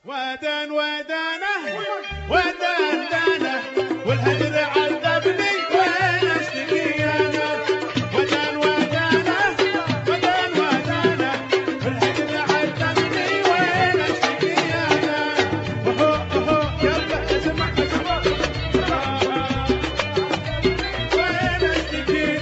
ودان ودانه ودان دانه والهجر عذبني وين اشتكي انا ودان ودانه ودان ودانه والهجر عذبني وين اشتكي انا وهو يلا اسمع وين اشتكي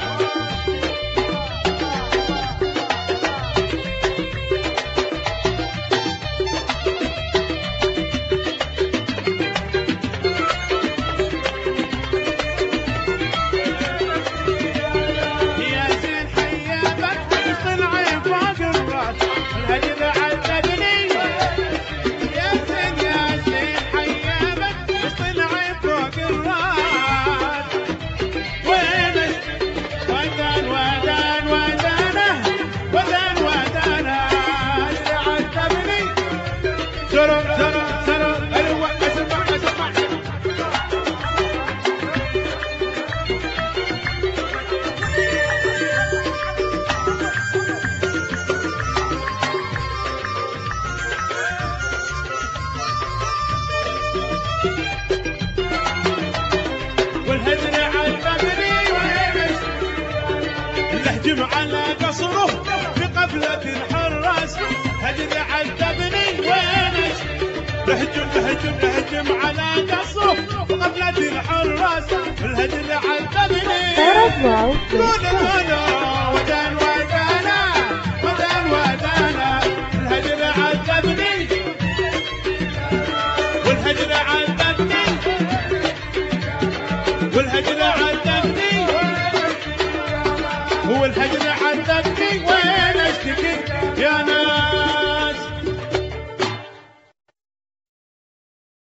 والهجر عذبني لهجم على قصره بقبلة الحراس هجر عذبني وين لهجم على قصره بقبلة الحراس الهجر عذبني